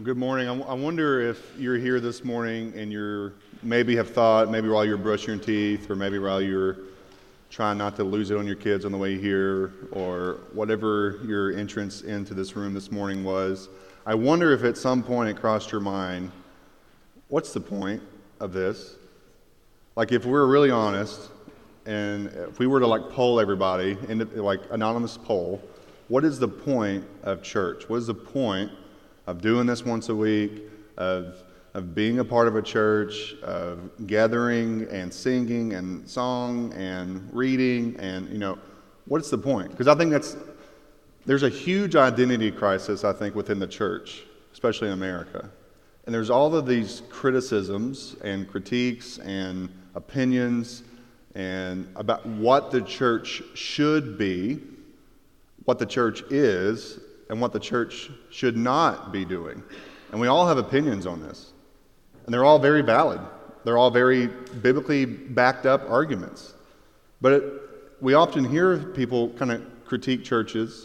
Well, good morning. I wonder if you're here this morning and you're maybe have thought, maybe while you're brushing your teeth, or maybe while you're trying not to lose it on your kids on the way here, or whatever your entrance into this room this morning was. I wonder if at some point it crossed your mind, what's the point of this? Like, if we're really honest, and if we were to poll everybody in anonymous poll, what is the point of church? What is the point of doing this once a week, of being a part of a church, of gathering and singing and song and reading, and what's the point? Because I think there's a huge identity crisis, I think, within the church, especially in America. And there's all of these criticisms and critiques and opinions and about what the church should be, what the church is, and what the church should not be doing. And we all have opinions on this. And they're all very valid. They're all very biblically backed up arguments. But we often hear people kind of critique churches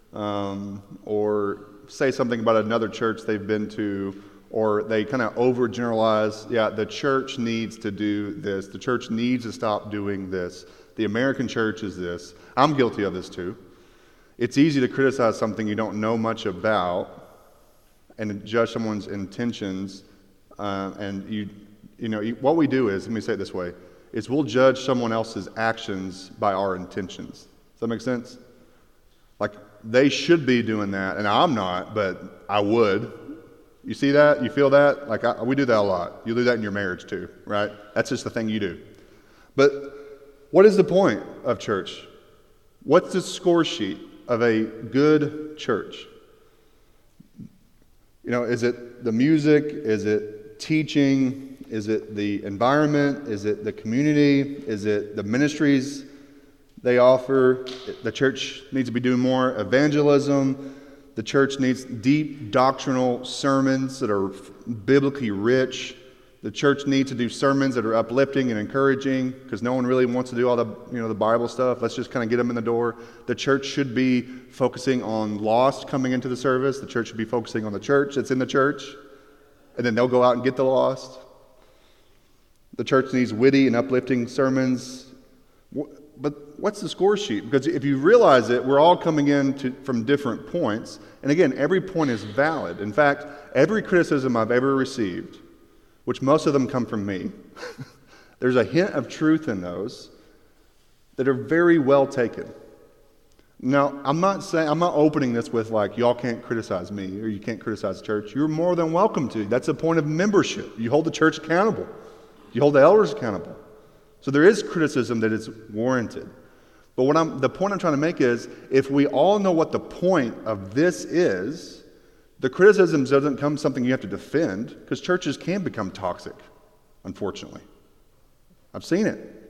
or say something about another church they've been to, or they kind of overgeneralize, the church needs to do this. The church needs to stop doing this. The American church is this. I'm guilty of this too. It's easy to criticize something you don't know much about and judge someone's intentions. What we do is, let me say it this way, is we'll judge someone else's actions by our intentions. Does that make sense? Like, they should be doing that, and I'm not, but I would. You see that? You feel that? We do that a lot. You do that in your marriage too, right? That's just the thing you do. But what is the point of church? What's the score sheet of a good church? Is it the music? Is it teaching? Is it the environment? Is it the community? Is it the ministries they offer? The church needs to be doing more evangelism. The church needs deep doctrinal sermons that are biblically rich. The church needs to do sermons that are uplifting and encouraging, because no one really wants to do all the the Bible stuff. Let's just kind of get them in the door. The church should be focusing on lost coming into the service. The church should be focusing on the church that's in the church, and then they'll go out and get the lost. The church needs witty and uplifting sermons. But what's the score sheet? Because if you realize it, we're all coming in from different points. And again, every point is valid. In fact, every criticism I've ever received, which most of them come from me, there's a hint of truth in those that are very well taken. Now, I'm not opening this with y'all can't criticize me or you can't criticize the church. You're more than welcome to. That's the point of membership. You hold the church accountable. You hold the elders accountable. So there is criticism that is warranted. But the point I'm trying to make is, if we all know what the point of this is, the criticism doesn't come something you have to defend, because churches can become toxic, unfortunately. I've seen it.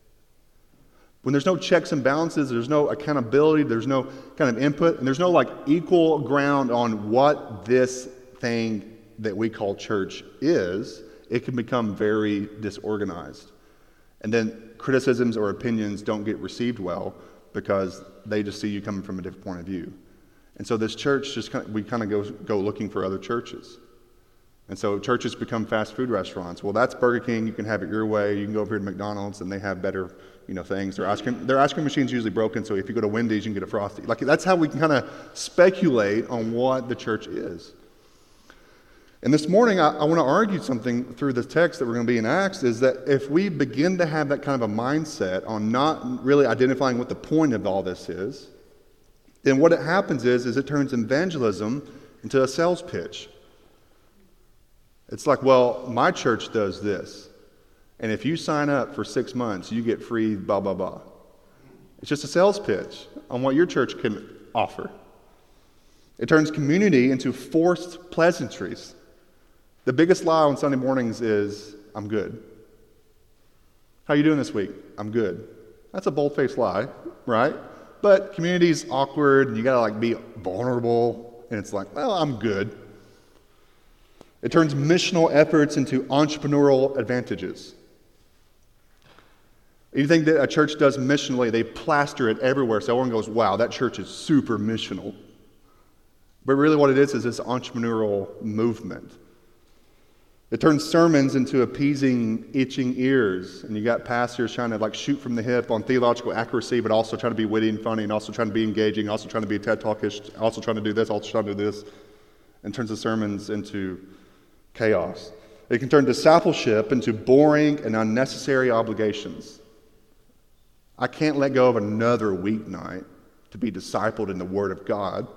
When there's no checks and balances, there's no accountability, there's no kind of input, and there's no equal ground on what this thing that we call church is, it can become very disorganized. And then criticisms or opinions don't get received well because they just see you coming from a different point of view. And so this church we go looking for other churches. And so churches become fast food restaurants. Well, that's Burger King. You can have it your way. You can go over here to McDonald's and they have better, things. Their ice cream machine's usually broken, so if you go to Wendy's, you can get a Frosty. That's how we can kind of speculate on what the church is. And this morning, I want to argue something through this text that we're going to be in Acts, is that if we begin to have that kind of a mindset on not really identifying what the point of all this is, then what happens is it turns evangelism into a sales pitch. It's well, my church does this, and if you sign up for 6 months, you get free blah, blah, blah. It's just a sales pitch on what your church can offer. It turns community into forced pleasantries. The biggest lie on Sunday mornings is, I'm good. How you doing this week? I'm good. That's a bold-faced lie, right? But community's awkward, and you gotta be vulnerable, and it's well, I'm good. It turns missional efforts into entrepreneurial advantages. Anything that a church does missionally, they plaster it everywhere, so everyone goes, wow, that church is super missional. But really what it is this entrepreneurial movement. It turns sermons into appeasing itching ears, and you got pastors trying to shoot from the hip on theological accuracy, but also trying to be witty and funny, and also trying to be engaging, also trying to be TED Talkish, also trying to do this, also trying to do this, and turns the sermons into chaos. It can turn discipleship into boring and unnecessary obligations. I can't let go of another weeknight to be discipled in the Word of God.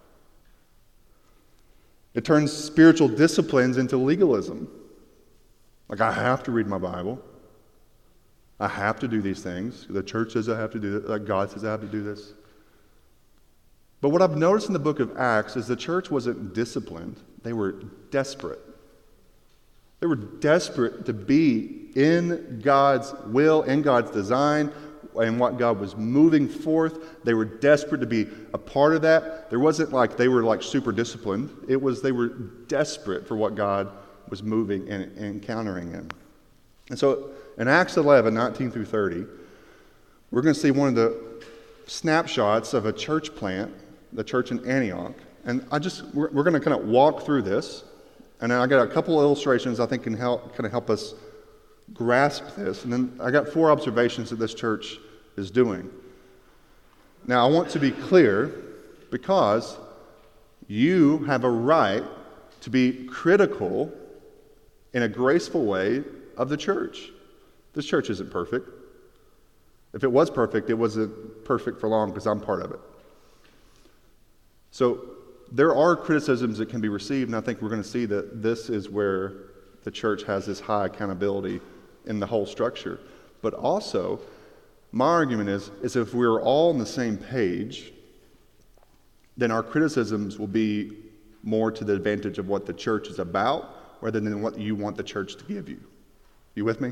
It turns spiritual disciplines into legalism. I have to read my Bible. I have to do these things. The church says I have to do this. God says I have to do this. But what I've noticed in the book of Acts is the church wasn't disciplined. They were desperate. They were desperate to be in God's will, in God's design, and what God was moving forth. They were desperate to be a part of that. There wasn't they were super disciplined. It was they were desperate for what God was moving and encountering in. And so in Acts 11, 19 through 30, we're going to see one of the snapshots of a church plant, the church in Antioch. And we're going to kind of walk through this. And then I got a couple of illustrations I think can help us grasp this. And then I got 4 observations that this church is doing. Now I want to be clear because you have a right to be critical in a graceful way of the church. This church isn't perfect. If it was perfect, it wasn't perfect for long because I'm part of it. So there are criticisms that can be received, and I think we're going to see that this is where the church has this high accountability in the whole structure. But also, my argument is if we're all on the same page, then our criticisms will be more to the advantage of what the church is about rather than what you want the church to give you. You with me?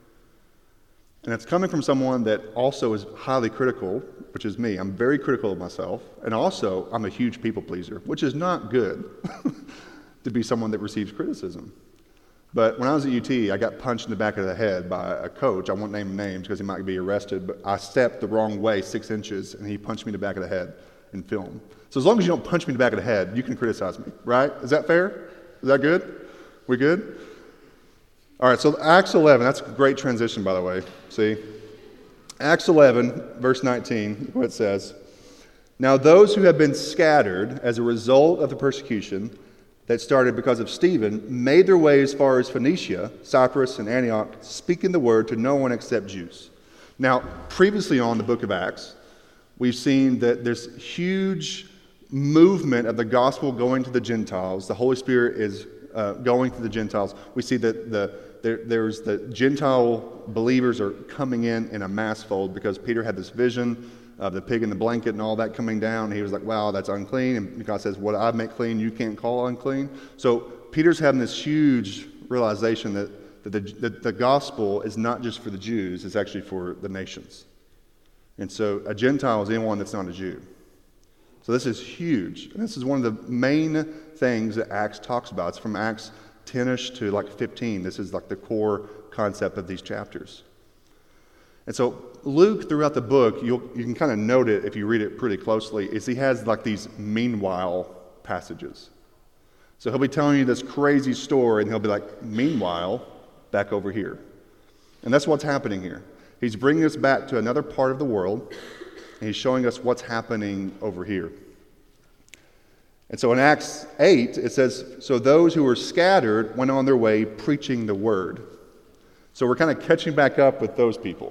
And it's coming from someone that also is highly critical, which is me. I'm very critical of myself. And also, I'm a huge people pleaser, which is not good to be someone that receives criticism. But when I was at UT, I got punched in the back of the head by a coach. I won't name names because he might be arrested, but I stepped the wrong way 6 inches, and he punched me in the back of the head in film. So as long as you don't punch me in the back of the head, you can criticize me, right? Is that fair? Is that good? We good? All right, so Acts 11, that's a great transition, by the way. See? Acts 11, verse 19, what it says. Now those who have been scattered as a result of the persecution that started because of Stephen made their way as far as Phoenicia, Cyprus, and Antioch, speaking the word to no one except Jews. Now, previously on the book of Acts, we've seen that there's huge movement of the gospel going to the Gentiles. The Holy Spirit is going to the Gentiles. We see that there's the Gentile believers are coming in a mass fold because Peter had this vision of the pig in the blanket and all that coming down. He was like, wow, that's unclean. And God says, what I make clean, you can't call unclean. So Peter's having this huge realization that the gospel is not just for the Jews, it's actually for the nations. And so a Gentile is anyone that's not a Jew. So this is huge. And this is one of the main things that Acts talks about. It's from Acts 10-ish to 15. This is the core concept of these chapters. And so Luke, throughout the book, you can kind of note it if you read it pretty closely, is he has these meanwhile passages. So he'll be telling you this crazy story, and he'll be like, meanwhile, back over here. And that's what's happening here. He's bringing us back to another part of the world, and he's showing us what's happening over here. And so in Acts 8, it says, so those who were scattered went on their way preaching the word. So we're kind of catching back up with those people.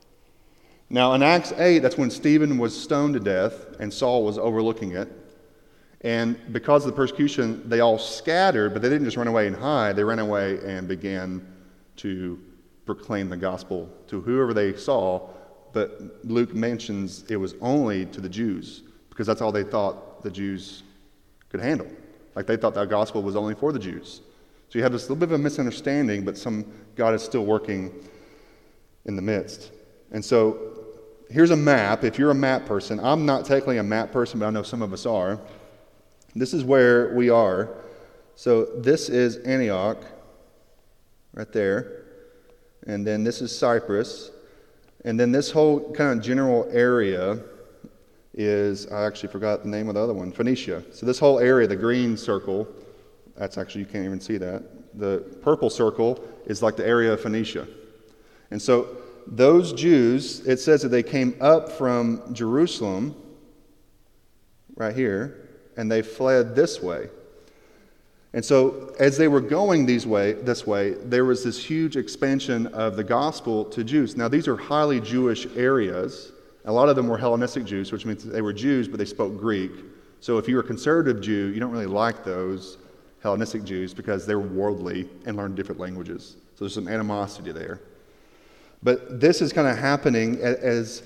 Now in Acts 8, that's when Stephen was stoned to death and Saul was overlooking it. And because of the persecution, they all scattered, but they didn't just run away and hide. They ran away and began to proclaim the gospel to whoever they saw. But Luke mentions it was only to the Jews because that's all they thought the Jews could handle. They thought that gospel was only for the Jews. So you have this little bit of a misunderstanding, but God is still working in the midst. And so here's a map. If you're a map person, I'm not technically a map person, but I know some of us are. This is where we are. So this is Antioch, right there. And then this is Cyprus. And then this whole kind of general area is, I actually forgot the name of the other one, Phoenicia. So this whole area, the green circle, that's actually, you can't even see that. The purple circle is like the area of Phoenicia. And so those Jews, it says that they came up from Jerusalem, right here, and they fled this way. And so as they were going this way, there was this huge expansion of the gospel to Jews. Now these are highly Jewish areas. A lot of them were Hellenistic Jews, which means they were Jews, but they spoke Greek. So if you were a conservative Jew, you don't really like those Hellenistic Jews because they were worldly and learned different languages. So there's some animosity there. But this is kind of happening as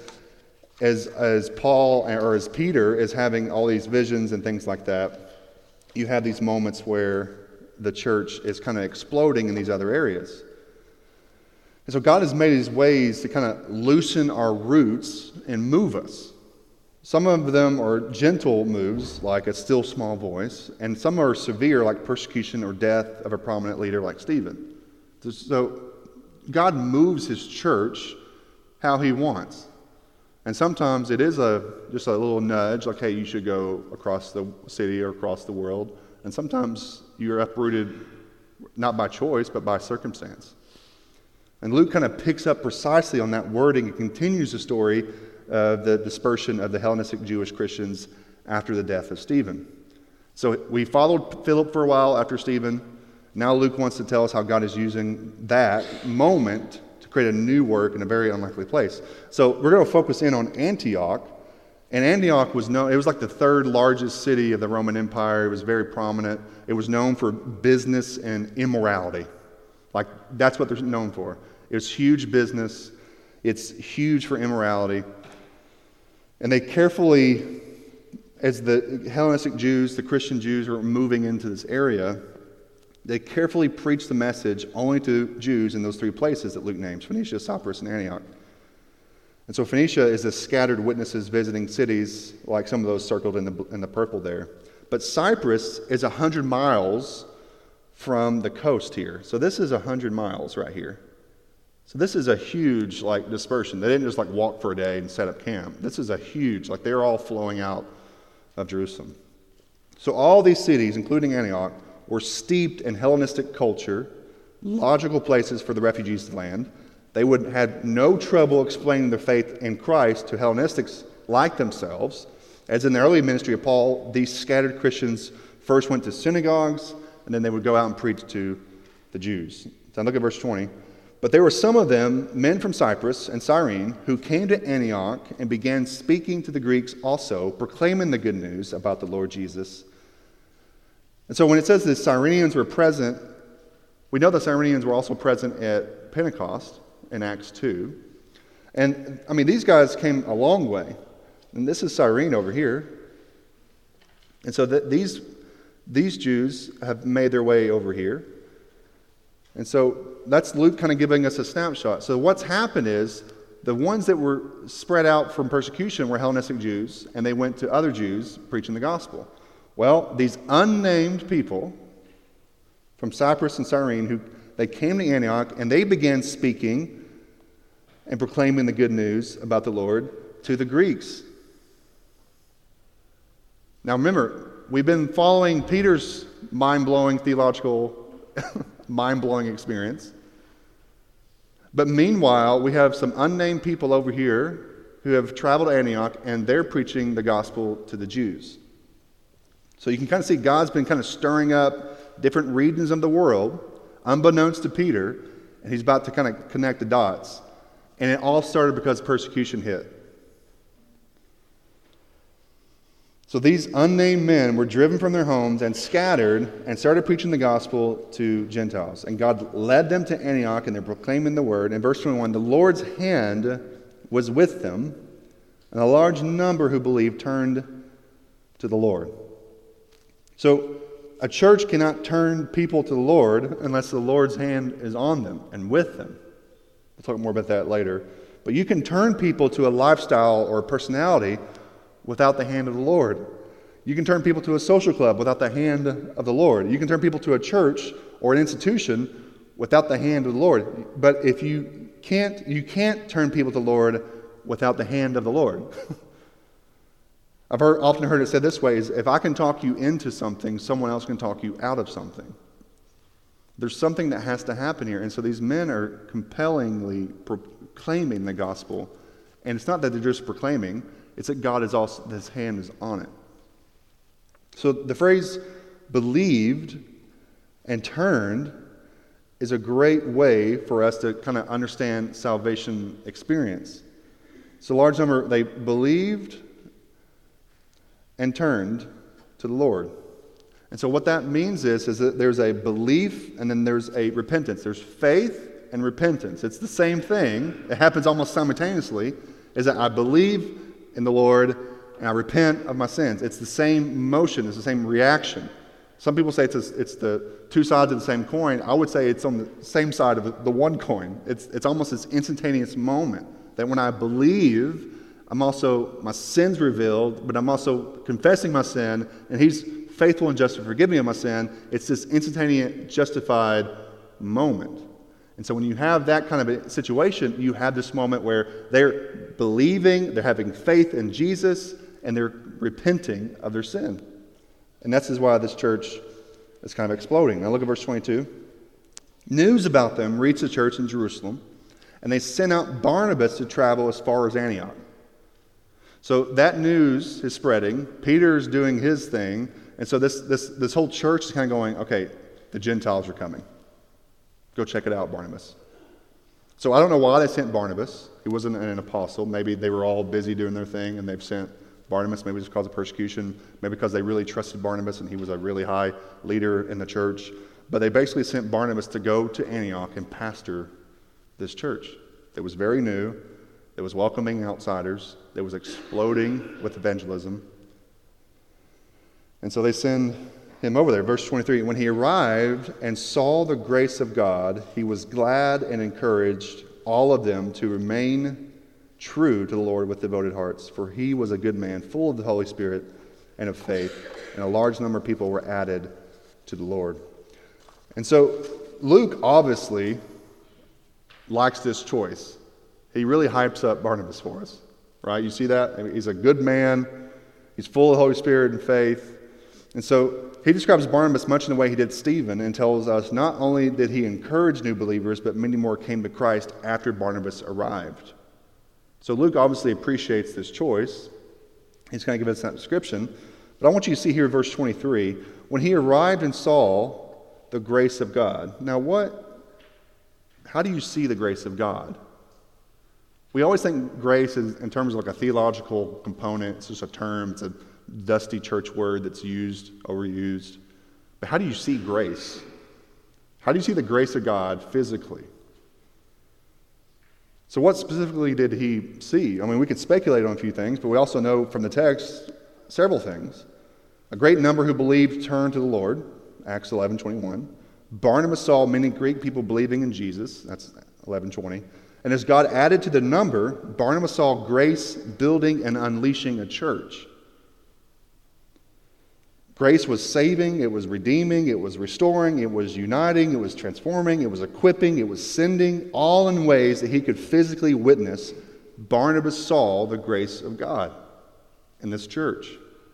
Paul or as Peter is having all these visions and things like that. You have these moments where the church is kind of exploding in these other areas. And so God has made His ways to kind of loosen our roots and move us. Some of them are gentle moves, like a still small voice, and some are severe, like persecution or death of a prominent leader like Stephen. So God moves His church how He wants. And sometimes it is just a little nudge, like, hey, you should go across the city or across the world. And sometimes you're uprooted not by choice, but by circumstance. And Luke kind of picks up precisely on that wording and continues the story of the dispersion of the Hellenistic Jewish Christians after the death of Stephen. So we followed Philip for a while after Stephen. Now Luke wants to tell us how God is using that moment to create a new work in a very unlikely place. So we're going to focus in on Antioch. And Antioch was known, it was like the third largest city of the Roman Empire. It was very prominent. It was known for business and immorality. Like, that's what they're known for. It's huge business. It's huge for immorality. And they carefully, as the Hellenistic Jews, the Christian Jews were moving into this area, they carefully preached the message only to Jews in those three places that Luke names, Phoenicia, Cyprus, and Antioch. And so Phoenicia is the scattered witnesses visiting cities, like some of those circled in the purple there. But Cyprus is 100 miles from the coast here. So this is 100 miles right here. So this is a huge dispersion. They didn't just walk for a day and set up camp. This is a huge, they're all flowing out of Jerusalem. So all these cities, including Antioch, were steeped in Hellenistic culture, logical places for the refugees to land. They would have no trouble explaining their faith in Christ to Hellenistics like themselves. As in the early ministry of Paul, these scattered Christians first went to synagogues, and then they would go out and preach to the Jews. So look at verse 20. But there were some of them, men from Cyprus and Cyrene, who came to Antioch and began speaking to the Greeks also, proclaiming the good news about the Lord Jesus. And so when it says the Cyrenians were present, we know the Cyrenians were also present at Pentecost in Acts 2. And, these guys came a long way. And this is Cyrene over here. And so these Jews have made their way over here. And so that's Luke kind of giving us a snapshot. So what's happened is the ones that were spread out from persecution were Hellenistic Jews, and they went to other Jews preaching the gospel. Well, these unnamed people from Cyprus and Cyrene, they came to Antioch, and they began speaking and proclaiming the good news about the Lord to the Greeks. Now remember, we've been following Peter's mind-blowing theological mind-blowing experience. But meanwhile, we have some unnamed people over here who have traveled to Antioch, and they're preaching the gospel to the Jews. So you can kind of see God's been kind of stirring up different regions of the world, unbeknownst to Peter, and he's about to kind of connect the dots. And it all started because persecution hit. So these unnamed men were driven from their homes and scattered and started preaching the gospel to Gentiles. And God led them to Antioch, and they're proclaiming the word. In verse 21, the Lord's hand was with them, and a large number who believed turned to the Lord. So a church cannot turn people to the Lord unless the Lord's hand is on them and with them. We'll talk more about that later. But you can turn people to a lifestyle or a personality without the hand of the Lord. You can turn people to a social club without the hand of the Lord. You can turn people to a church or an institution without the hand of the Lord. But if you can't turn people to the Lord without the hand of the Lord. Often heard it said this way, is if I can talk you into something, someone else can talk you out of something. There's something that has to happen here. And so these men are compellingly proclaiming the gospel. And it's not that they're just proclaiming, it's that God is also, his hand is on it. So the phrase believed and turned is a great way for us to kind of understand salvation experience. So a large number, they believed and turned to the Lord. And so what that means is that there's a belief and then there's a repentance. There's faith and repentance. It's the same thing. It happens almost simultaneously, is that I believe in the Lord and I repent of my sins. It's the same motion. It's the same reaction. Some people say it's the two sides of the same coin. I would say it's on the same side of the one coin. It's almost this instantaneous moment that when I believe, my sin's revealed, but I'm also confessing my sin, and he's faithful and just to forgive me of my sin. It's this instantaneous, justified moment. And so when you have that kind of a situation, you have this moment where they're believing, they're having faith in Jesus, and they're repenting of their sin. And that's why this church is kind of exploding. Now look at verse 22. News about them reached the church in Jerusalem, and they sent out Barnabas to travel as far as Antioch. So that news is spreading. Peter's doing his thing. And so this whole church is kind of going, okay, the Gentiles are coming. Go check it out, Barnabas. So I don't know why they sent Barnabas. He wasn't an apostle. Maybe they were all busy doing their thing and they've sent Barnabas, maybe just because of persecution, maybe because they really trusted Barnabas and he was a really high leader in the church. But they basically sent Barnabas to go to Antioch and pastor this church that was very new, that was welcoming outsiders, that was exploding with evangelism. And so they send him over there. Verse 23, when he arrived and saw the grace of God, he was glad and encouraged all of them to remain true to the Lord with devoted hearts, for he was a good man, full of the Holy Spirit and of faith, and a large number of people were added to the Lord. And so Luke obviously likes this choice. He really hypes up Barnabas for us, right? You see that? I mean, he's a good man. He's full of the Holy Spirit and faith. And so he describes Barnabas much in the way he did Stephen and tells us not only did he encourage new believers, but many more came to Christ after Barnabas arrived. So Luke obviously appreciates this choice. He's going to give us that description. But I want you to see here in verse 23, when he arrived and saw the grace of God. Now how do you see the grace of God? We always think grace is in terms of like a theological component. It's just a term. It's a dusty church word that's used, overused. But how do you see grace? How do you see the grace of God physically? So what specifically did he see? I mean, we could speculate on a few things, but we also know from the text several things. A great number who believed turned to the Lord, Acts 11:21. Barnabas saw many Greek people believing in Jesus, that's 11:20. And as God added to the number, Barnabas saw grace building and unleashing a church. Grace was saving, it was redeeming, it was restoring, it was uniting, it was transforming, it was equipping, it was sending, all in ways that he could physically witness. Barnabas saw the grace of God in this church.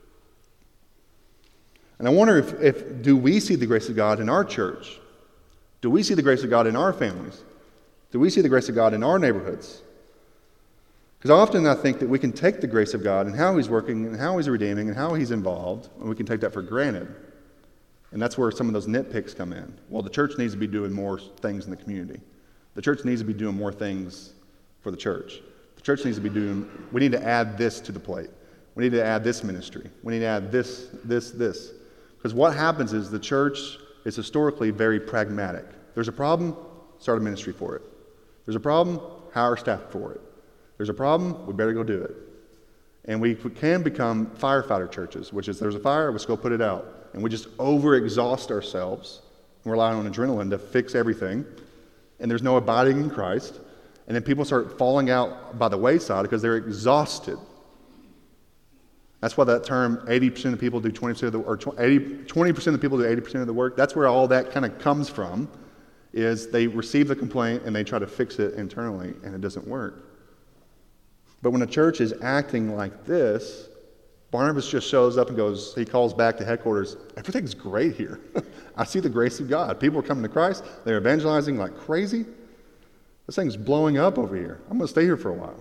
And I wonder if do we see the grace of God in our church? Do we see the grace of God in our families? Do we see the grace of God in our neighborhoods? Because often I think that we can take the grace of God and how he's working and how he's redeeming and how he's involved, and we can take that for granted. And that's where some of those nitpicks come in. Well, the church needs to be doing more things in the community. The church needs to be doing more things for the church. The church needs to be we need to add this to the plate. We need to add this ministry. We need to add this. Because what happens is the church is historically very pragmatic. There's a problem, start a ministry for it. There's a problem, hire staff for it. There's a problem, we better go do it. And we can become firefighter churches, which is there's a fire, let's go put it out. And we just overexhaust ourselves and rely on adrenaline to fix everything. And there's no abiding in Christ. And then people start falling out by the wayside because they're exhausted. That's why that term 80% of people do 20% of the or 20% of people do 80% of the work. That's where all that kind of comes from, is they receive the complaint and they try to fix it internally and it doesn't work. But when a church is acting like this, Barnabas just shows up and goes, he calls back to headquarters, everything's great here. I see the grace of God. People are coming to Christ. They're evangelizing like crazy. This thing's blowing up over here. I'm going to stay here for a while.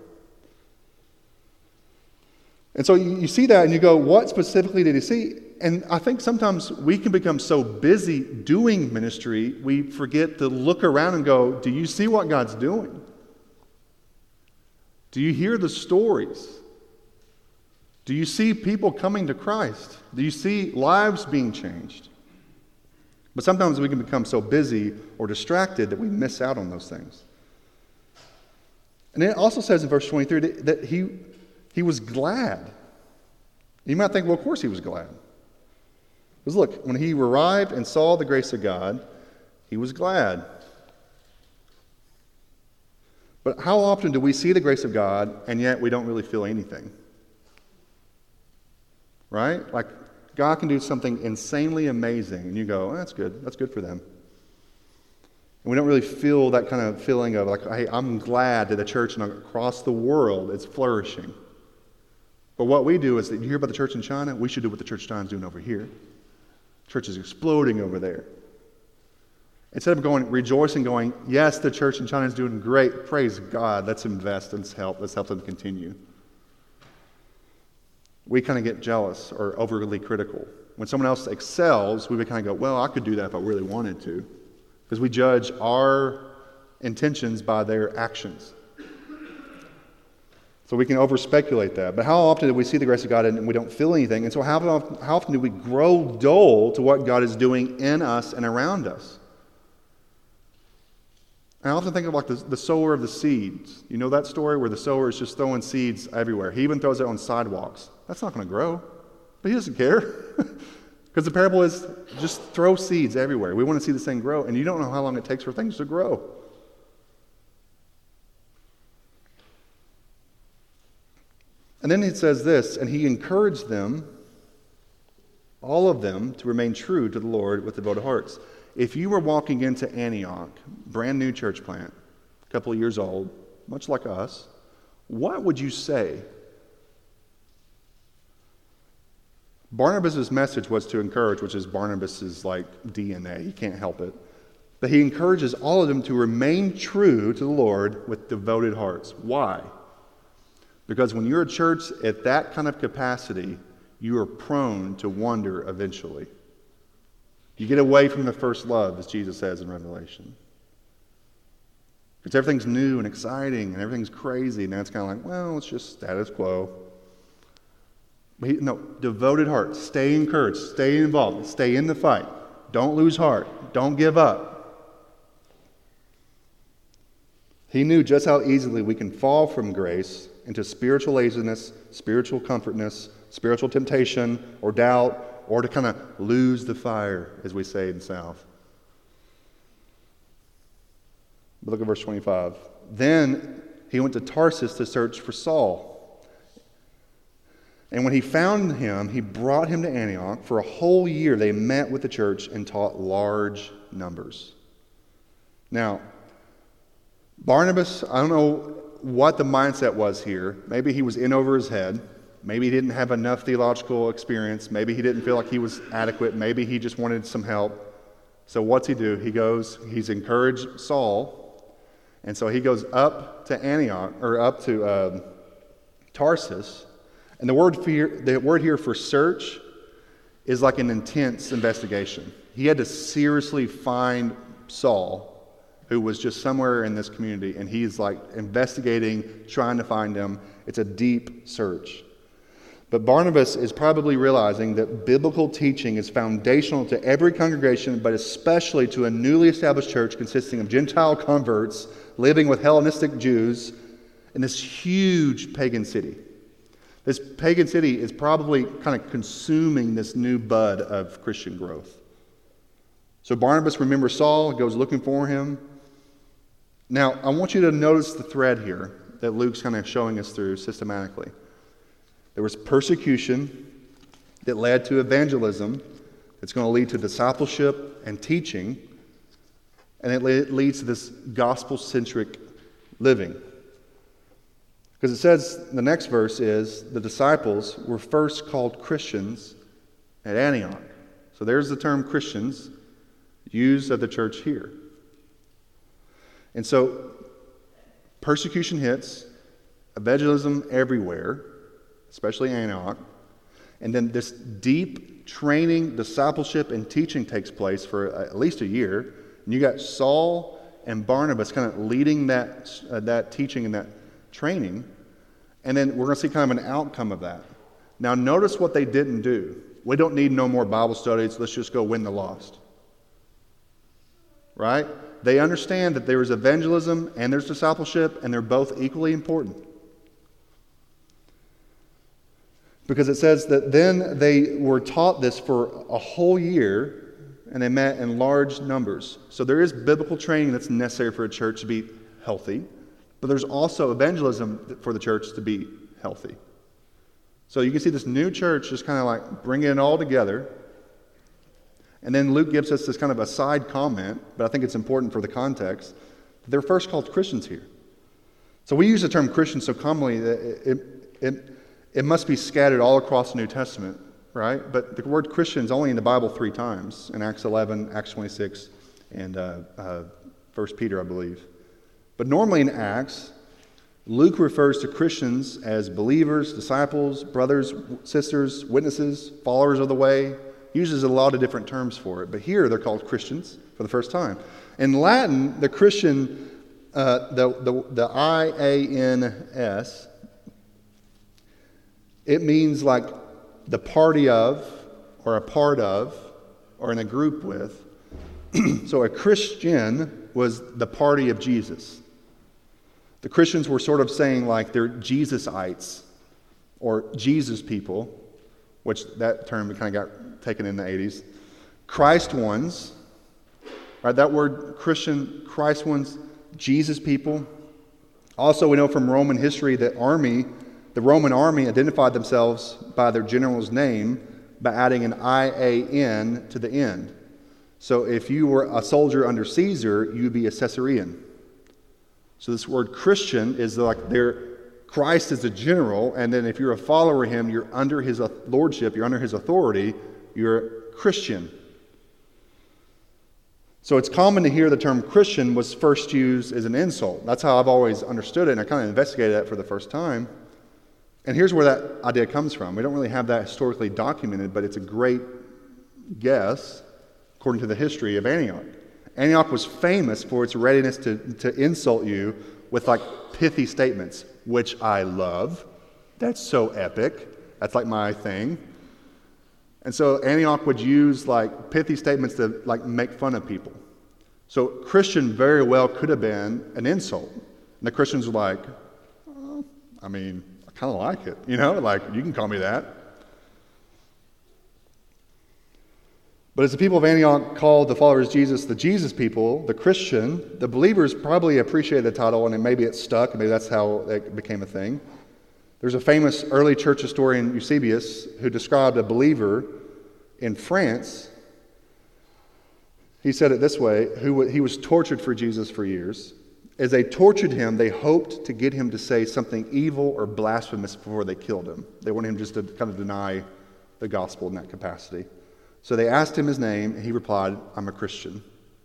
And so you see that and you go, what specifically did he see? And I think sometimes we can become so busy doing ministry, we forget to look around and go, do you see what God's doing? Do you hear the stories? Do you see people coming to Christ? Do you see lives being changed? But sometimes we can become so busy or distracted that we miss out on those things. And it also says in verse 23 that he was glad. You might think, well, of course he was glad. Because look, when he arrived and saw the grace of God, he was glad. But how often do we see the grace of God and yet we don't really feel anything? Right? Like God can do something insanely amazing and you go, oh, that's good for them. And we don't really feel that kind of feeling of like, hey, I'm glad that the church across the world is flourishing. But what we do is that you hear about the church in China, we should do what the church in China is doing over here. Church is exploding over there. Instead of rejoicing, going, yes, the church in China is doing great. Praise God. Let's invest. Let's help them continue. We kind of get jealous or overly critical. When someone else excels, we would kind of go, well, I could do that if I really wanted to. Because we judge our intentions by their actions. So we can over-speculate that. But how often do we see the grace of God and we don't feel anything? And so how often do we grow dull to what God is doing in us and around us? And I often think of like the sower of the seeds. You know that story where the sower is just throwing seeds everywhere? He even throws it on sidewalks. That's not going to grow. But he doesn't care. Because the parable is just throw seeds everywhere. We want to see this thing grow. And you don't know how long it takes for things to grow. And then it says this, and he encouraged them, all of them, to remain true to the Lord with devoted hearts. If you were walking into Antioch, brand new church plant, a couple of years old, much like us, what would you say? Barnabas' message was to encourage, which is Barnabas' like DNA. He can't help it. But he encourages all of them to remain true to the Lord with devoted hearts. Why? Because when you're a church at that kind of capacity, you are prone to wander eventually. You get away from the first love, as Jesus says in Revelation. Because everything's new and exciting and everything's crazy. And now it's kind of like, well, it's just status quo. But no, devoted heart. Stay encouraged. Stay involved. Stay in the fight. Don't lose heart. Don't give up. He knew just how easily we can fall from grace into spiritual laziness, spiritual comfortness, spiritual temptation, or doubt, or to kind of lose the fire, as we say in the South. But look at verse 25. Then he went to Tarsus to search for Saul. And when he found him, he brought him to Antioch. For a whole year they met with the church and taught large numbers. Now, Barnabas, I don't know what the mindset was here. Maybe he was in over his head. Maybe he didn't have enough theological experience. Maybe he didn't feel like he was adequate. Maybe he just wanted some help. So what's he do? He's encouraged Saul. And so he goes up to Antioch, or up to Tarsus. And the word here for search is like an intense investigation. He had to seriously find Saul, who was just somewhere in this community, and he's like investigating, trying to find him. It's a deep search. But Barnabas is probably realizing that biblical teaching is foundational to every congregation, but especially to a newly established church consisting of Gentile converts living with Hellenistic Jews in this huge pagan city. This pagan city is probably kind of consuming this new bud of Christian growth. So Barnabas remembers Saul, goes looking for him. Now, I want you to notice the thread here that Luke's kind of showing us through systematically. There was persecution that led to evangelism. It's going to lead to discipleship and teaching. And it leads to this gospel-centric living. Because it says, the next verse is, the disciples were first called Christians at Antioch. So there's the term Christians used at the church here. And so persecution hits, evangelism everywhere, especially Antioch. And then this deep training, discipleship, and teaching takes place for at least a year. And you got Saul and Barnabas kind of leading that teaching and that training. And then we're going to see kind of an outcome of that. Now notice what they didn't do. We don't need no more Bible studies. Let's just go win the lost. Right? They understand that there is evangelism and there's discipleship, and they're both equally important. Because it says that then they were taught this for a whole year, and they met in large numbers. So there is biblical training that's necessary for a church to be healthy, but there's also evangelism for the church to be healthy. So you can see this new church just kind of like bringing it all together. And then Luke gives us this kind of a side comment, but I think it's important for the context. They're first called Christians here. So we use the term Christian so commonly that it must be scattered all across the New Testament, right? But the word Christian is only in the Bible 3 times, in Acts 11, Acts 26, and 1 Peter, I believe. But normally in Acts, Luke refers to Christians as believers, disciples, brothers, sisters, witnesses, followers of the way. He uses a lot of different terms for it. But here they're called Christians for the first time. In Latin, the Christian, the I-A-N-S, it means like the party of, or a part of, or in a group with. So a Christian was the party of Jesus. The Christians were sort of saying like they're Jesusites, or Jesus people, which that term kind of got taken in the 80s. Christ ones, right? That word Christian, Christ ones, Jesus people. Also, we know from Roman history that the Roman army identified themselves by their general's name by adding an I-A-N to the end. So if you were a soldier under Caesar, you'd be a Caesarean. So this word Christian is like Christ is a general, and then if you're a follower of him, you're under his lordship, you're under his authority, you're Christian. So it's common to hear the term Christian was first used as an insult. That's how I've always understood it, and I kind of investigated that for the first time. And here's where that idea comes from. We don't really have that historically documented, but it's a great guess according to the history of Antioch. Antioch was famous for its readiness to insult you with like pithy statements, which I love. That's so epic. That's like my thing. And so Antioch would use like pithy statements to like make fun of people. So Christian very well could have been an insult. And the Christians were like, I mean, I kind of like it, like you can call me that. But as the people of Antioch called the followers of Jesus the Jesus people, the Christian, the believers probably appreciated the title, and maybe it stuck, and maybe that's how it became a thing. There's a famous early church historian, Eusebius, who described a believer in France. He said it this way, he was tortured for Jesus for years. As they tortured him, they hoped to get him to say something evil or blasphemous before they killed him. They wanted him just to kind of deny the gospel in that capacity. So they asked him his name, and he replied, I'm a Christian.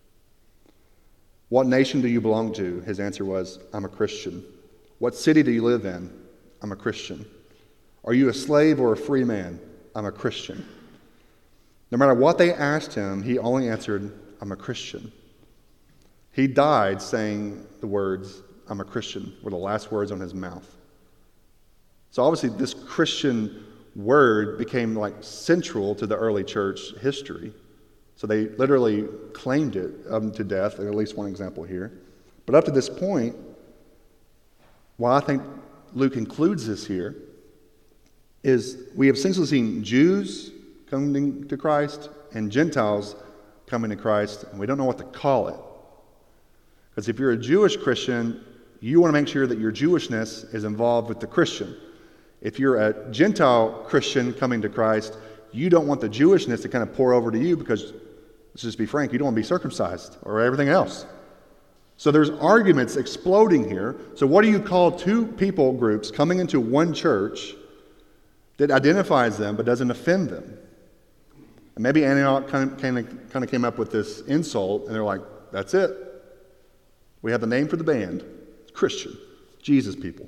What nation do you belong to? His answer was, I'm a Christian. What city do you live in? I'm a Christian. Are you a slave or a free man? I'm a Christian. No matter what they asked him, he only answered, I'm a Christian. He died saying the words, I'm a Christian, were the last words on his mouth. So obviously this Christian word became like central to the early church history. So they literally claimed it to death, at least one example here. But up to this point, why I think Luke includes this here is we have essentially seen Jews coming to Christ and Gentiles coming to Christ, and we don't know what to call it. Because if you're a Jewish Christian, you want to make sure that your Jewishness is involved with the Christian. If you're a Gentile Christian coming to Christ, you don't want the Jewishness to kind of pour over to you because, let's just be frank, you don't want to be circumcised or everything else. So there's arguments exploding here. So what do you call two people groups coming into one church that identifies them but doesn't offend them? And maybe Antioch kind of came up with this insult, and they're like, that's it. We have the name for the band. It's Christian. Jesus people.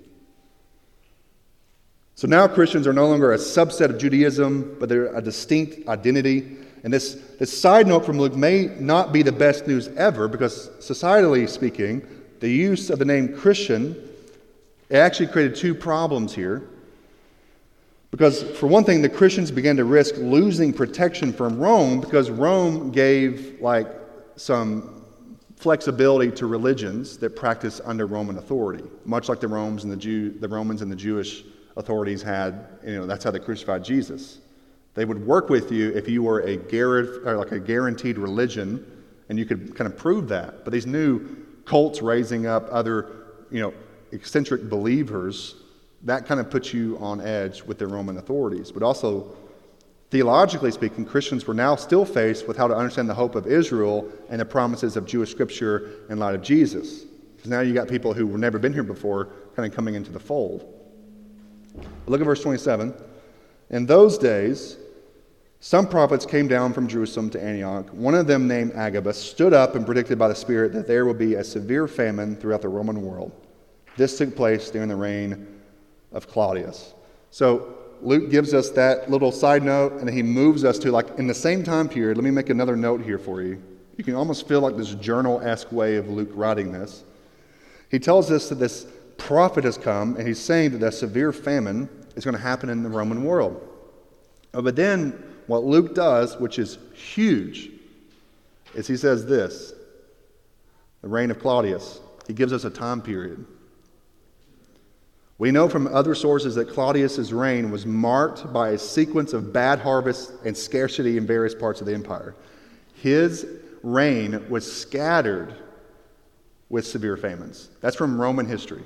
So now Christians are no longer a subset of Judaism, but they're a distinct identity. And this side note from Luke may not be the best news ever, because societally speaking, the use of the name Christian, it actually created two problems here. Because for one thing, the Christians began to risk losing protection from Rome, because Rome gave some flexibility to religions that practice under Roman authority, much like the Romans and the Jewish authorities had. That's how they crucified Jesus. They would work with you if you were a guaranteed religion, and you could kind of prove that. But these new cults raising up other, eccentric believers, that kind of puts you on edge with the Roman authorities. But also, theologically speaking, Christians were now still faced with how to understand the hope of Israel and the promises of Jewish Scripture in light of Jesus. Because now you got people who have never been here before kind of coming into the fold. Look at verse 27. In those days, some prophets came down from Jerusalem to Antioch. One of them, named Agabus, stood up and predicted by the Spirit that there will be a severe famine throughout the Roman world. This took place during the reign of Claudius. So Luke gives us that little side note, and he moves us to, in the same time period. Let me make another note here for you. You can almost feel like this journal-esque way of Luke writing this. He tells us that this prophet has come, and he's saying that a severe famine is going to happen in the Roman world. But then what Luke does, which is huge, is he says this: the reign of Claudius. He gives us a time period. We know from other sources that Claudius' reign was marked by a sequence of bad harvests and scarcity in various parts of the empire. His reign was scattered with severe famines. That's from Roman history.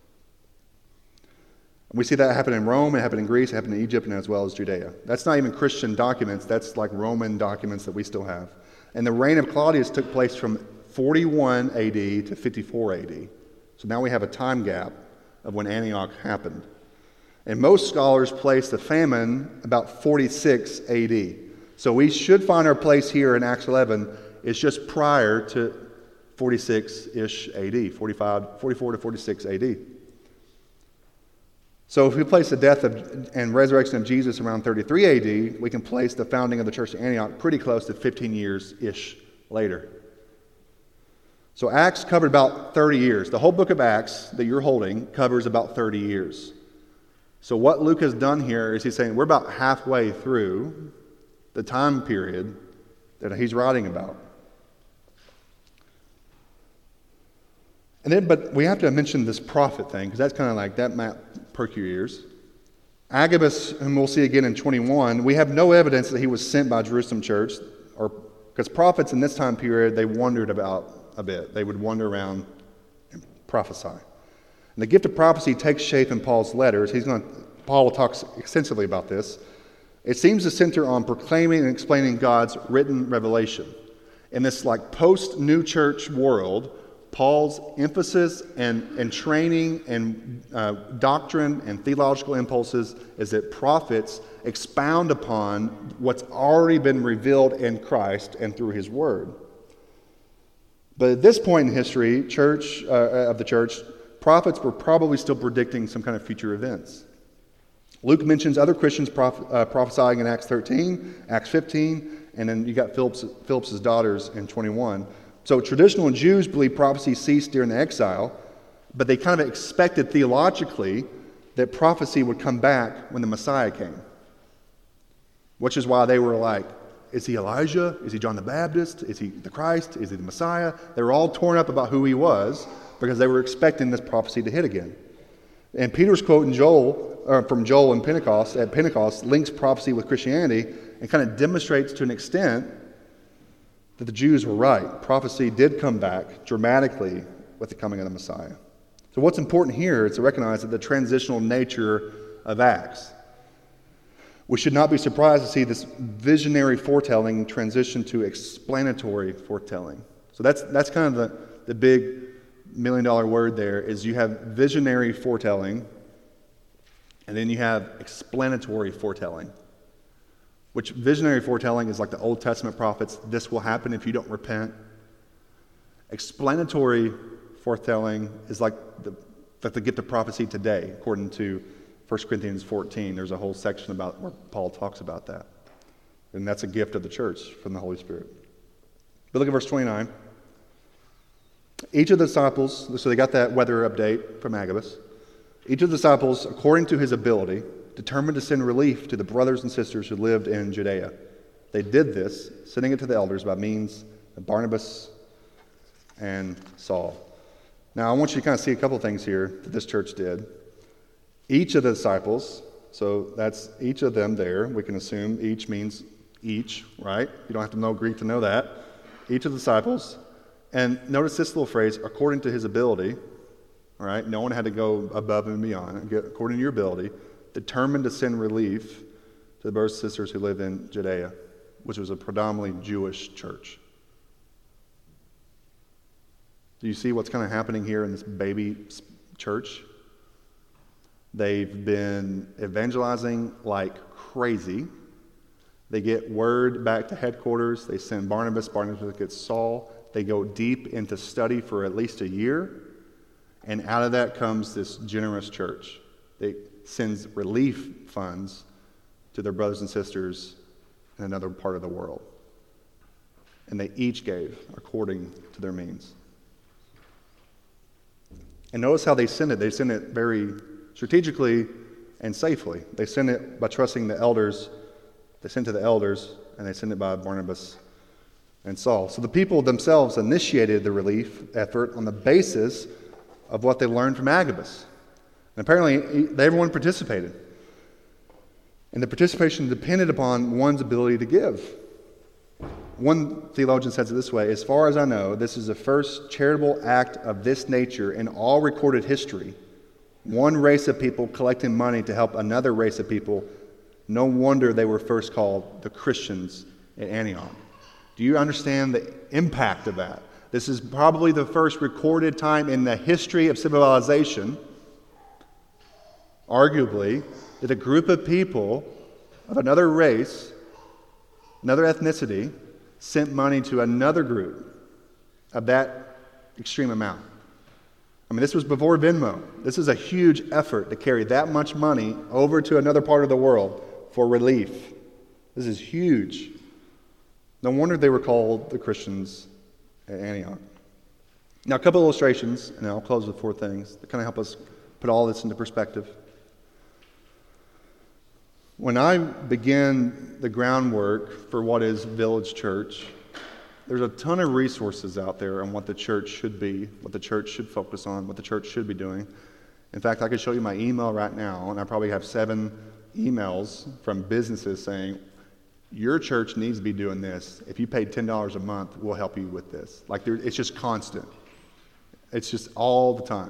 We see that happen in Rome, it happened in Greece, it happened in Egypt, and as well as Judea. That's not even Christian documents, that's like Roman documents that we still have. And the reign of Claudius took place from 41 AD to 54 AD. So now we have a time gap of when Antioch happened. And most scholars place the famine about 46 AD. So we should find our place here in Acts 11. It's just prior to 46-ish AD, 44 to 46 AD. So if we place the death and resurrection of Jesus around 33 AD, we can place the founding of the church of Antioch pretty close to 15 years-ish later. So Acts covered about 30 years. The whole book of Acts that you're holding covers about 30 years. So what Luke has done here is he's saying we're about halfway through the time period that he's writing about. But we have to mention this prophet thing, because that's kind of like that might perk your ears. Agabus, whom we'll see again in 21, we have no evidence that he was sent by Jerusalem church, or because prophets in this time period, they wandered about a bit. They would wander around and prophesy. And the gift of prophecy takes shape in Paul's letters. Paul talks extensively about this. It seems to center on proclaiming and explaining God's written revelation. In this post-New Church world, Paul's emphasis and training and doctrine and theological impulses is that prophets expound upon what's already been revealed in Christ and through his word. But at this point in history, of the church, prophets were probably still predicting some kind of future events. Luke mentions other Christians prophesying in Acts 13, Acts 15, and then you got Philip's daughters in 21. So traditional Jews believe prophecy ceased during the exile, but they kind of expected theologically that prophecy would come back when the Messiah came. Which is why they were like, is he Elijah? Is he John the Baptist? Is he the Christ? Is he the Messiah? They were all torn up about who he was because they were expecting this prophecy to hit again. And Peter's quote from Joel at Pentecost links prophecy with Christianity and kind of demonstrates to an extent that the Jews were right. Prophecy did come back dramatically with the coming of the Messiah. So what's important here is to recognize that the transitional nature of Acts. We should not be surprised to see this visionary foretelling transition to explanatory foretelling. So that's kind of the big million word there is you have visionary foretelling, and then you have explanatory foretelling. Which visionary foretelling is like the Old Testament prophets, this will happen if you don't repent. Explanatory foretelling is like the gift of prophecy today, according to 1 Corinthians 14. There's a whole section about where Paul talks about that. And that's a gift of the church from the Holy Spirit. But look at verse 29. Each of the disciples, so they got that weather update from Agabus. Each of the disciples, according to his ability, determined to send relief to the brothers and sisters who lived in Judea. They did this, sending it to the elders by means of Barnabas and Saul. Now, I want you to kind of see a couple things here that this church did. Each of the disciples, so that's each of them there. We can assume each means each, right? You don't have to know Greek to know that. Each of the disciples. And notice this little phrase, according to his ability. All right? No one had to go above and beyond. According to your ability, determined to send relief to the brothers and sisters who live in Judea, which was a predominantly Jewish church. Do you see what's kind of happening here in this baby church? They've been evangelizing like crazy. They get word back to headquarters. They send Barnabas. Barnabas gets Saul. They go deep into study for at least a year. And out of that comes this generous church. They sends relief funds to their brothers and sisters in another part of the world. And they each gave according to their means. And notice how they send it. They send it very strategically and safely. They send it by trusting the elders. They send it to the elders, and they send it by Barnabas and Saul. So the people themselves initiated the relief effort on the basis of what they learned from Agabus. And apparently, everyone participated. And the participation depended upon one's ability to give. One theologian says it this way: as far as I know, this is the first charitable act of this nature in all recorded history. One race of people collecting money to help another race of people. No wonder they were first called the Christians at Antioch. Do you understand the impact of that? This is probably the first recorded time in the history of civilization, arguably, that a group of people of another race, another ethnicity, sent money to another group of that extreme amount. I mean, this was before Venmo. This is a huge effort to carry that much money over to another part of the world for relief. This is huge. No wonder they were called the Christians at Antioch. Now, a couple illustrations, and I'll close with 4 things that kind of help us put all this into perspective. When I began the groundwork for what is Village Church, there's a ton of resources out there on what the church should be, what the church should focus on, what the church should be doing. In fact, I could show you my email right now, and I probably have 7 emails from businesses saying, your church needs to be doing this. If you paid $10 a month, we'll help you with this. Like, it's just constant. It's just all the time.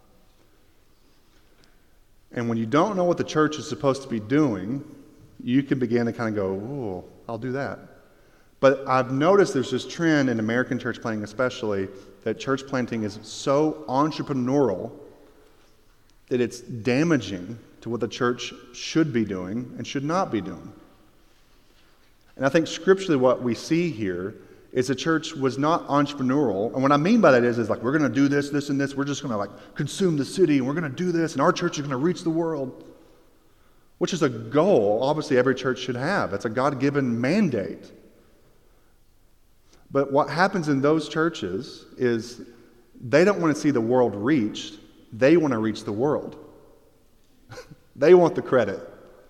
And when you don't know what the church is supposed to be doing, you can begin to kind of go, oh, I'll do that. But I've noticed there's this trend in American church planting especially, that church planting is so entrepreneurial that it's damaging to what the church should be doing and should not be doing. And I think scripturally what we see here is the church was not entrepreneurial. And what I mean by that is like, we're going to do this, this, and this. We're just going to like consume the city, and we're going to do this, and our church is going to reach the world, which is a goal obviously every church should have. It's a God-given mandate. But what happens in those churches is they don't want to see the world reached. They want to reach the world. They want the credit.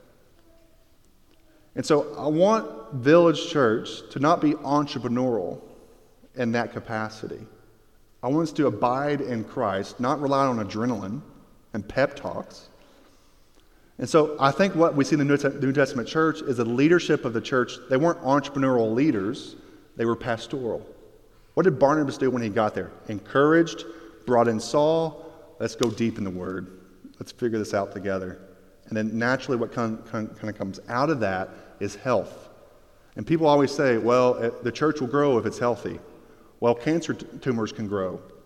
And so I want Village Church to not be entrepreneurial in that capacity. I want us to abide in Christ, not rely on adrenaline and pep talks. And so I think what we see in the New Testament church is the leadership of the church. They weren't entrepreneurial leaders. They were pastoral. What did Barnabas do when he got there? Encouraged, brought in Saul. Let's go deep in the Word. Let's figure this out together. And then naturally what kind of comes out of that is health. And people always say, well, the church will grow if it's healthy. Well, cancer tumors can grow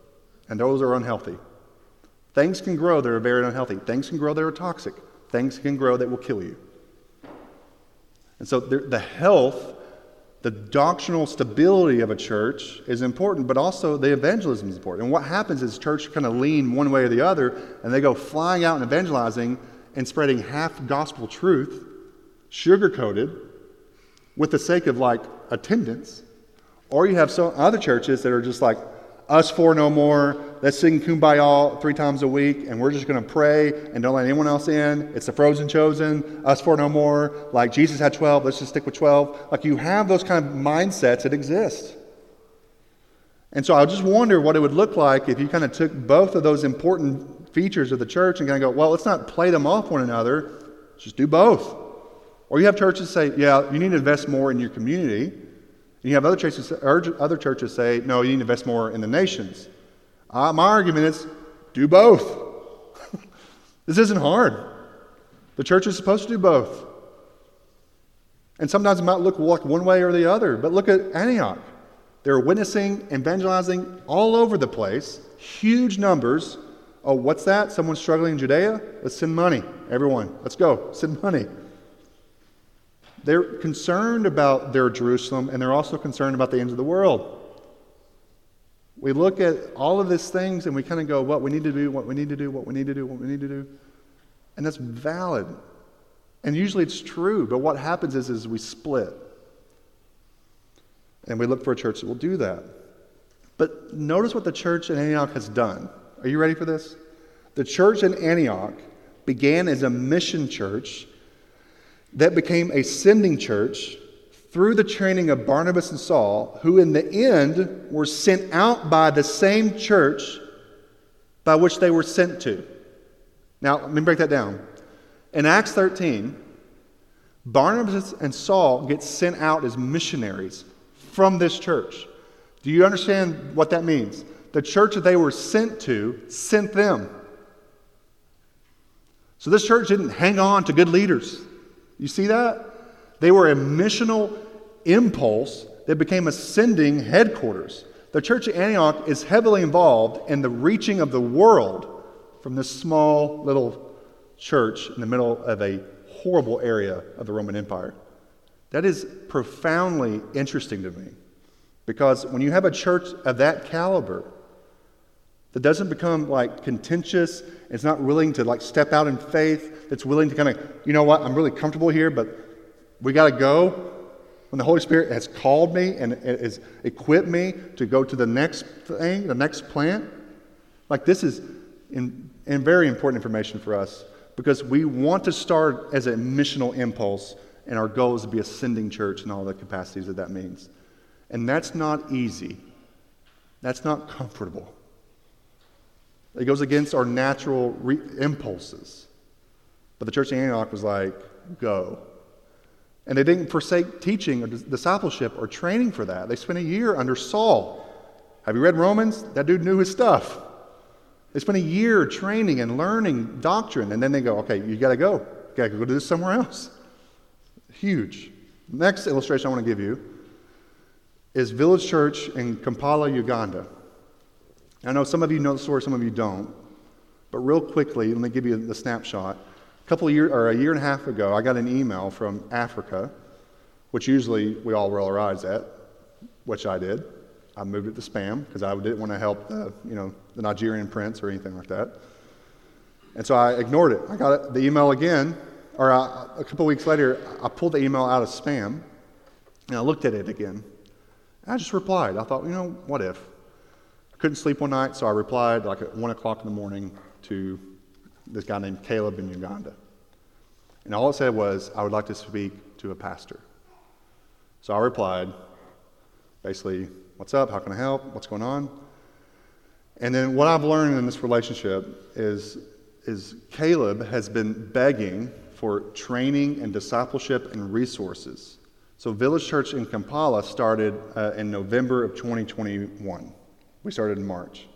and those are unhealthy. Things can grow that are very unhealthy. Things can grow that are toxic. Things can grow that will kill you. And so the health, the doctrinal stability of a church is important, but also the evangelism is important. And what happens is church kind of lean one way or the other, and they go flying out and evangelizing and spreading half gospel truth, sugar-coated, with the sake of like attendance. Or you have some other churches that are just like, us four no more, let's sing Kumbaya 3 times a week, and we're just going to pray and don't let anyone else in. It's the frozen chosen, us four no more. Like Jesus had 12, let's just stick with 12. Like you have those kind of mindsets that exist. And so I just wonder what it would look like if you kind of took both of those important features of the church and kind of go, well, let's not play them off one another, just do both. Or you have churches say, yeah, you need to invest more in your community. And you have other churches say, no, you need to invest more in the nations. My argument is, do both. This isn't hard. The church is supposed to do both. And sometimes it might look like one way or the other, but look at Antioch. They're witnessing, evangelizing all over the place, huge numbers. Oh, what's that? Someone's struggling in Judea? Let's send money. Everyone, let's go. Send money. They're concerned about their Jerusalem, and they're also concerned about the ends of the world. We look at all of these things, and we kind of go, what we need to do, what we need to do, what we need to do, what we need to do. And that's valid. And usually it's true, but what happens is we split. And we look for a church that will do that. But notice what the church in Antioch has done. Are you ready for this? The church in Antioch began as a mission church that became a sending church through the training of Barnabas and Saul, who in the end were sent out by the same church by which they were sent to. Now, let me break that down. In Acts 13, Barnabas and Saul get sent out as missionaries from this church. Do you understand what that means? The church that they were sent to sent them. So this church didn't hang on to good leaders. You see that? They were a missional impulse that became a sending headquarters. The church at Antioch is heavily involved in the reaching of the world from this small little church in the middle of a horrible area of the Roman Empire. That is profoundly interesting to me, because when you have a church of that caliber that doesn't become like contentious, it's not willing to like step out in faith, it's willing to kind of, you know what, I'm really comfortable here, but we got to go. When the Holy Spirit has called me and has equipped me to go to the next thing, the next plant, like this is very important information for us, because we want to start as a missional impulse, and our goal is to be a sending church in all the capacities that means. And that's not easy. That's not comfortable. It goes against our natural impulses. But the church in Antioch was like, go. And they didn't forsake teaching or discipleship or training for that. They spent a year under Saul. Have you read Romans? That dude knew his stuff. They spent a year training and learning doctrine, and then they go, okay, you got to go. You got to go do this somewhere else. Huge. Next illustration I want to give you is Village Church in Kampala, Uganda. I know some of you know the story, some of you don't. But real quickly, let me give you the snapshot. A year and a half ago, I got an email from Africa, which usually we all roll our eyes at, which I did. I moved it to spam because I didn't want to help the Nigerian prince or anything like that. And so I ignored it. I got the email again, or a couple weeks later, I pulled the email out of spam, and I looked at it again. And I just replied. I thought, what if? I couldn't sleep one night, so I replied like at 1 o'clock in the morning to this guy named Caleb in Uganda. And all it said was, I would like to speak to a pastor. So I replied, basically, what's up? How can I help? What's going on? And then what I've learned in this relationship is Caleb has been begging for training and discipleship and resources. So Village Church in Kampala started in November of 2021. We started in March.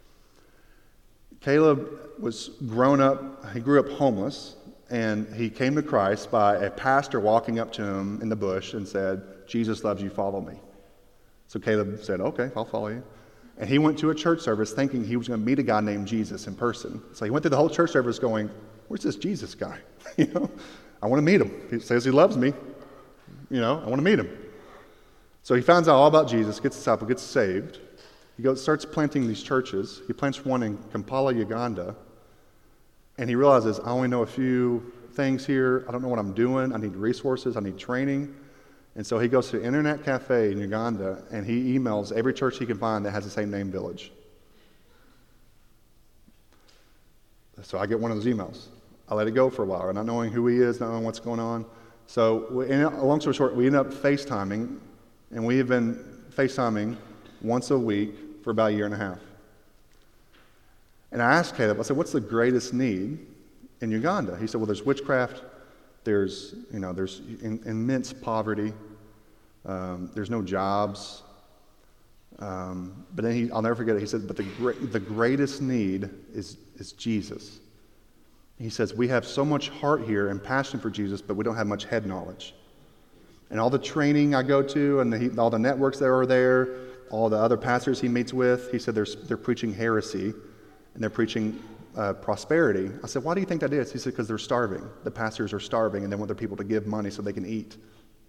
Caleb he grew up homeless, and he came to Christ by a pastor walking up to him in the bush and said, Jesus loves you, follow me. So Caleb said, okay, I'll follow you. And he went to a church service thinking he was going to meet a guy named Jesus in person. So he went through the whole church service going, where's this Jesus guy? I want to meet him. He says he loves me. I want to meet him. So he finds out all about Jesus, gets discipled, gets saved. He starts planting these churches. He plants one in Kampala, Uganda. And he realizes, I only know a few things here. I don't know what I'm doing. I need resources. I need training. And so he goes to an internet cafe in Uganda, and he emails every church he can find that has the same name village. So I get one of those emails. I let it go for a while, not knowing who he is, not knowing what's going on. So long story short, we end up FaceTiming, and we have been FaceTiming once a week for about a year and a half. And I asked Caleb, I said, what's the greatest need in Uganda? He said, well, there's witchcraft, there's immense poverty, there's no jobs. But then I'll never forget it, he said, but the greatest need is Jesus. He says, we have so much heart here and passion for Jesus, but we don't have much head knowledge. And all the training I go to and all the networks that are there, all the other pastors he meets with, he said they're preaching heresy and they're preaching prosperity. I said, why do you think that is? He said, because they're starving. The pastors are starving and they want their people to give money so they can eat.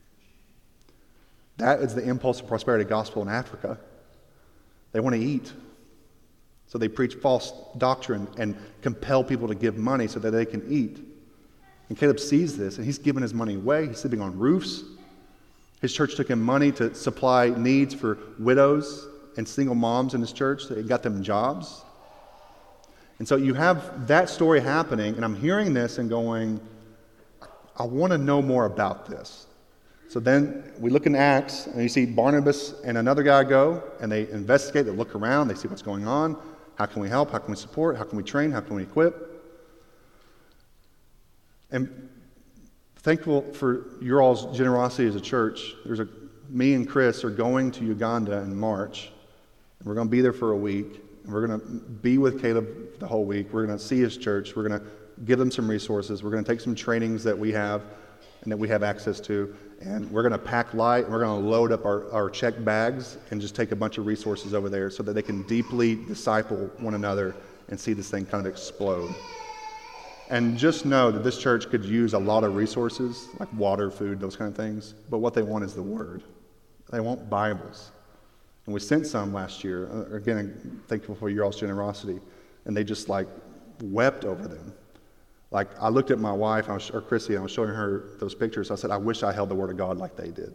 That is the impulse of prosperity gospel in Africa. They want to eat. So they preach false doctrine and compel people to give money so that they can eat. And Caleb sees this, and he's giving his money away. He's sleeping on roofs. His church took him money to supply needs for widows and single moms in his church. It got them jobs. And so you have that story happening, and I'm hearing this and going, I want to know more about this. So then we look in Acts, and you see Barnabas and another guy go, and they investigate, they look around, they see what's going on. How can we help? How can we support? How can we train? How can we equip? And thankful for your all's generosity as a church. Me and Chris are going to Uganda in March, and we're going to be there for a week, and we're going to be with Caleb the whole week. We're going to see his church. We're going to give them some resources. We're going to take some trainings that we have and that we have access to, and we're going to pack light, and we're going to load up our check bags and just take a bunch of resources over there so that they can deeply disciple one another and see this thing kind of explode. And just know that this church could use a lot of resources, like water, food, those kind of things, but what they want is the Word. They want Bibles. And we sent some last year. Again, I'm thankful for your all's generosity. And they just wept over them. I looked at my wife, or Chrissy, and I was showing her those pictures. I said, I wish I held the Word of God like they did.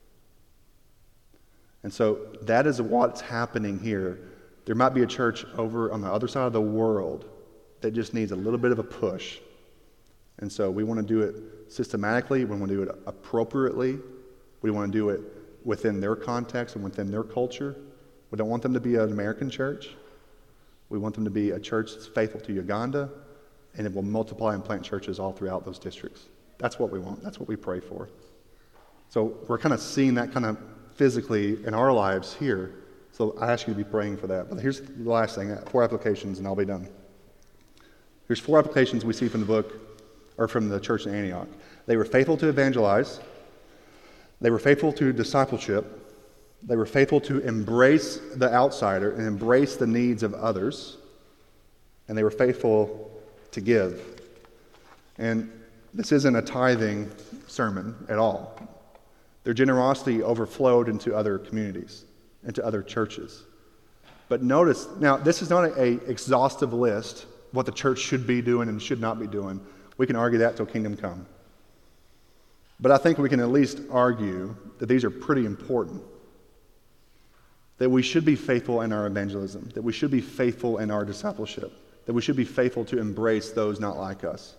And so that is what's happening here. There might be a church over on the other side of the world that just needs a little bit of a push. And so we want to do it systematically. We want to do it appropriately. We want to do it within their context and within their culture. We don't want them to be an American church. We want them to be a church that's faithful to Uganda, and it will multiply and plant churches all throughout those districts. That's what we want. That's what we pray for. So we're kind of seeing that kind of physically in our lives here. So I ask you to be praying for that. But here's the last thing, 4 applications, and I'll be done. Here's 4 applications we see from the book, or from the church in Antioch. They were faithful to evangelize. They were faithful to discipleship. They were faithful to embrace the outsider and embrace the needs of others. And they were faithful to give. And this isn't a tithing sermon at all. Their generosity overflowed into other communities, into other churches. But notice, now this is not an exhaustive list, what the church should be doing and should not be doing. We can argue that till kingdom come. But I think we can at least argue that these are pretty important. That we should be faithful in our evangelism, that we should be faithful in our discipleship, that we should be faithful to embrace those not like us.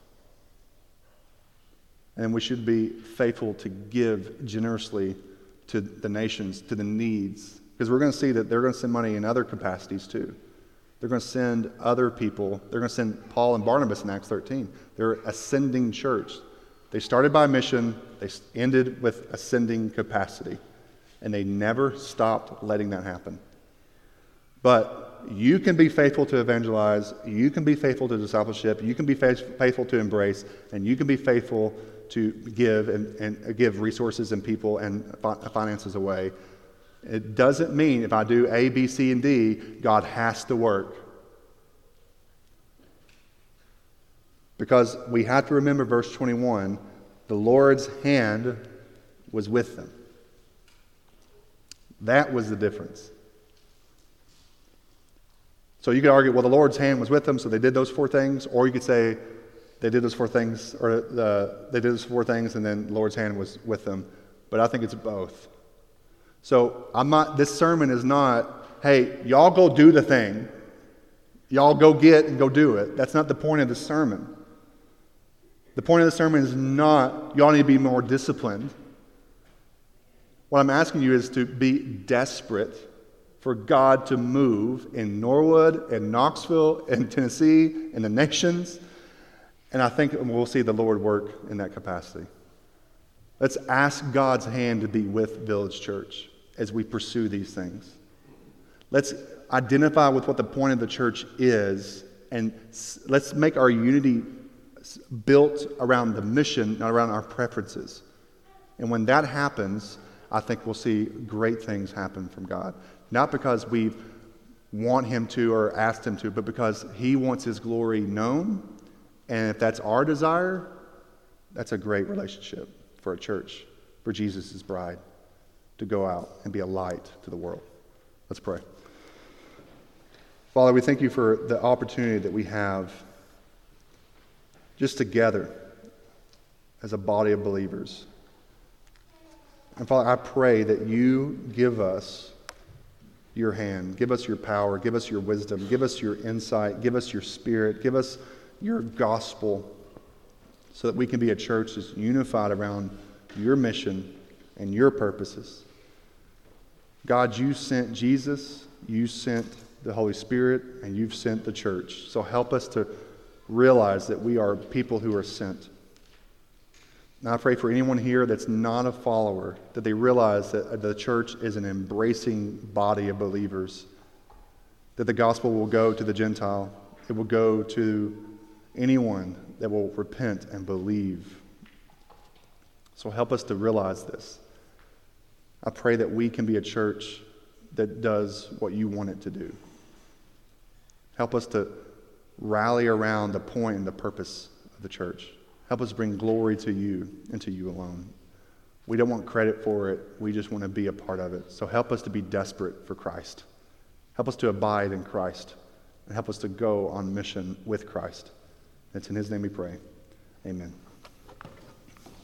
And we should be faithful to give generously to the nations, to the needs. Because we're going to see that they're going to send money in other capacities too. They're going to send other people. They're going to send Paul and Barnabas in Acts 13. They're ascending church. They started by mission. They ended with ascending capacity. And they never stopped letting that happen. But you can be faithful to evangelize. You can be faithful to discipleship. You can be faithful to embrace. And you can be faithful to give and give resources and people and finances away It doesn't mean if I do A, B, C, and D, God has to work. Because we have to remember verse 21, the Lord's hand was with them. That was the difference. So you could argue, well, the Lord's hand was with them, so they did those 4 things. Or you could say they did those 4 things, or they did those 4 things, and then the Lord's hand was with them. But I think it's both. So this sermon is not, hey, y'all go do the thing. Y'all go get and go do it. That's not the point of the sermon. The point of the sermon is not, y'all need to be more disciplined. What I'm asking you is to be desperate for God to move in Norwood, in Knoxville, in Tennessee, in the nations. And I think we'll see the Lord work in that capacity. Let's ask God's hand to be with Village Church as we pursue these things. Let's identify with what the point of the church is, and let's make our unity built around the mission, not around our preferences. And when that happens, I think we'll see great things happen from God. Not because we want Him to or asked Him to, but because He wants His glory known. And if that's our desire, that's a great relationship for a church, for Jesus' bride, to go out and be a light to the world. Let's pray. Father, we thank you for the opportunity that we have just together as a body of believers. And Father, I pray that you give us your hand, give us your power, give us your wisdom, give us your insight, give us your spirit, give us your gospel, so that we can be a church that's unified around your mission and your purposes. God, you sent Jesus, you sent the Holy Spirit, and you've sent the church. So help us to realize that we are people who are sent. And I pray for anyone here that's not a follower, that they realize that the church is an embracing body of believers, that the gospel will go to the Gentile, it will go to anyone that will repent and believe. So help us to realize this. I pray that we can be a church that does what you want it to do. Help us to rally around the point and the purpose of the church. Help us bring glory to you and to you alone. We don't want credit for it. We just want to be a part of it. So help us to be desperate for Christ. Help us to abide in Christ. And help us to go on mission with Christ. It's in His name we pray. Amen.